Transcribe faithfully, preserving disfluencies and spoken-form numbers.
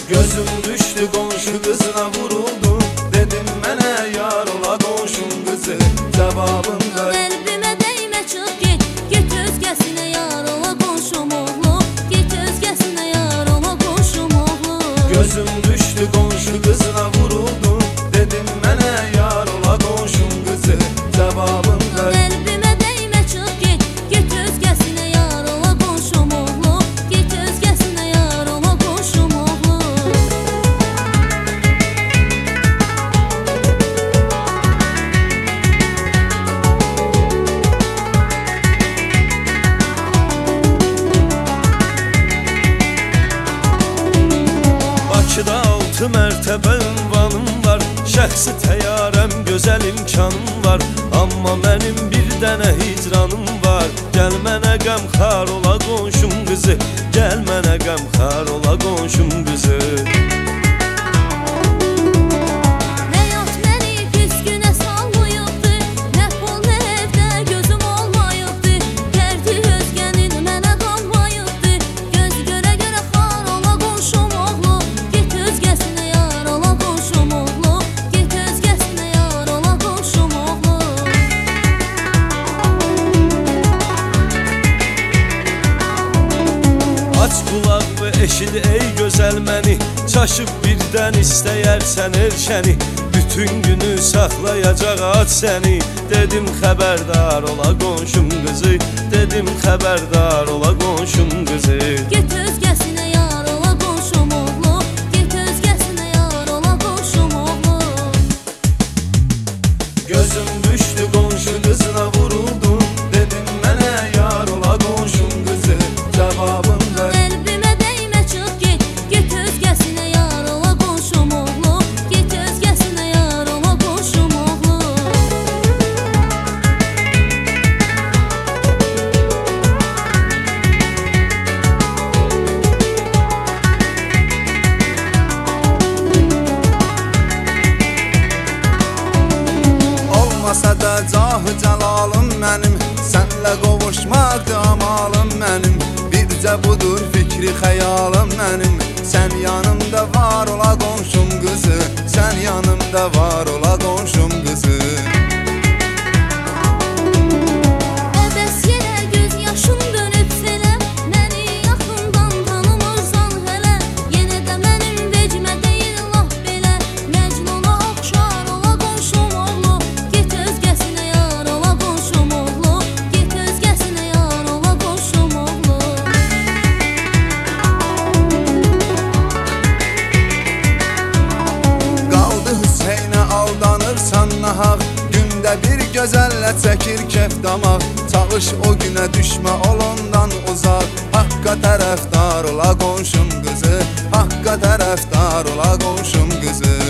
Gözüm düştü qonşu qızına vuruldum. Dedim mənə yar ola qonşum qızı. Cavabımda Qəlbimə dəymə çıx get, get özgəsinə yar ola qonşum oğlu. Get özgəsinə yar ola qonşum oğlu. gözüm düştü qonşu qızına vuruldum. Dedim mənə yar ola qonşum qızı. Cavabımda Qəlbimə dəymə çıx get, get özgəsinə yar ola qonşum oğlu. Get özgəsinə yar ola qonşum oğlu. Bakıda altı mərtəbə ünvanım var. Şəxsi təyyarəm, gözəl imkanım var. Amma mənim bir dənə hicranım var. Gəl mənə qəmxar ola qonşum qızı. Gəl mənə qəmxar ola qonşum qızı. Həyat məni pis günə sallayıbdı. Nə pul, nə evdə gözüm olmayıbdı. Dərdi özgənin mənə qalmayıbdı. Göz görə görə xar ola qonşum oğlu. Get özgəsinə yar ola qonşum oğlu. Get özgəsinə yar ola qonşum oğlu. Aç qulaq və eşid ey gözəl məni. Çaşıb birdən istəyərsən erkəni. Bütün günü saxlayacaq ac səni. Dedim xəbərdar ola qonşum qızı. Dedim xəbərdar ola qonşum qızı. Get özgəsinə yar ola qonşum oğlu. Get özgəsinə yar ola qonşum oğlu. Gözüm düştü qonşu qızına vuruldum. Dedim mənə yar ola qonşum qızı. Cavabımda Qəlbimə dəymə çıx get, get özgəsinə yar ola qonşum oğlu. Get özgəsinə yar ola qonşum oğlu. Olmasa da cahı cəlalım mənim. Sənlə qovuşmaqdır amalım mənim. Bircə budur fikri xəyalım mənim. Sən yanımda var ola qonşum qızı. Sən yanımda var ola qonşum qızı. Əbəs yerə göz yaşım dönüb selə. Məni yaxından tanımırsan hələ. Yenə də mənim vecmə deyil laf belə. Məcnuna oxşar ola qonşum oğlu. Get özgəsinə yar ola qonşum oğlu. Get özgəsinə yar ola qonşum oğlu. Qaldı Hüseynə aldanırsan nahaq. Gündə bir gözəllə çəkir kef damaq. Çalış o günə düşmə ol ondan uzaq. Haqqa tərəfdar ola qonşum qızı. Haqqa tərəfdar ola qonşum qızı.